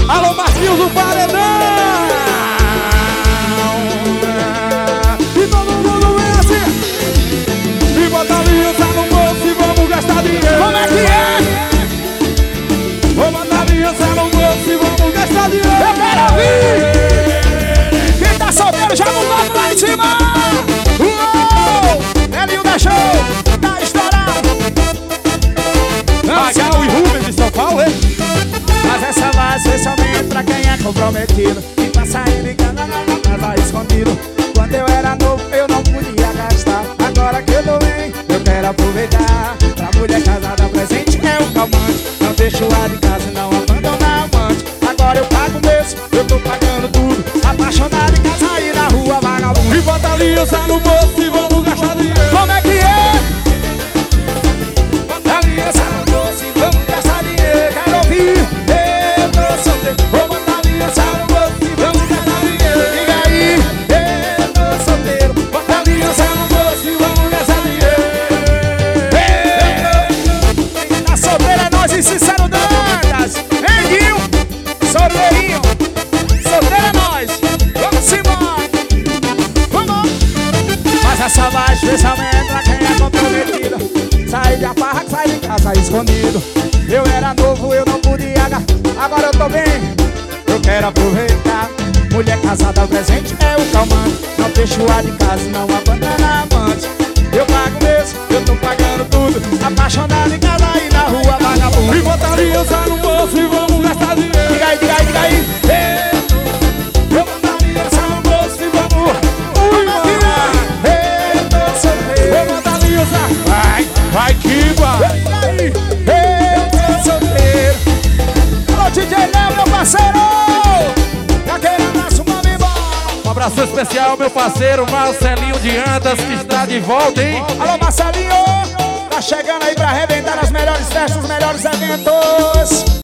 Alô, Marquinhos do Paredão. E todo mundo vem assim. E bota a aliança no bolso e vamos gastar dinheiro. Como é que é? Vou botar a aliança no bolso e vamos gastar dinheiro. Eu quero ouvir. Quem tá solteiro, joga o nome lá em cima. Uou! Elinho da Show, tá estourado. Magal e Rubens de São Paulo, hein? Mas essa vai especialmente pra quem é comprometido e tá saindo em casa escondido. Quando eu era novo eu não podia gastar. Agora que eu tô bem, eu quero aproveitar. Pra mulher casada presente é um calmante. Não deixo ela de casa e não abandona a amante. Agora eu pago mesmo, eu tô pagando tudo. Apaixonado em casa e na rua vagabundo. E bota a aliança no bolso e vamos gastar dinheiro. Como é que é? Bota a aliança no bolso e vamos gastar dinheiro. Quero ouvir. Eu tô solteiro. Vou botar a aliança no bolso e vamos gastar dinheiro. Diga aí. Eu tô solteiro. Bota a aliança no bolso e vamos gastar dinheiro. Quem tá solteiro é nós e Sincero Dantas. Hein, Guinho? Solteirinho. Solteiro é nós. Vamos embora. Vamos. Mas essa vai especialmente pra quem é comprometido. Sai da farra, sai de casa escondido. Eu era novo, eu não podia gastar. Agora eu tô bem, eu quero aproveitar. Mulher casada presente é o calmante. Não deixo a de casa, não abandona a amante. Eu pago mesmo, eu tô pagando tudo. Apaixonado em casa e na rua vagabundo. E bota a aliança no bolso e vamos gastar dinheiro. Diga aí, diga aí, diga aí. Eu botar a aliança no bolso e vamos. Eu tô solteiro. Eu botar a aliança. Vai que vai. Eu tô solteiro. Alô, DJ Léo, meu parceiro. Aquele abraço, vamos embora. Um abraço especial ao meu parceiro Marcelinho de Antas, que está de volta, hein? Alô, Marcelinho. Tá chegando aí pra arrebentar as melhores festas, os melhores eventos.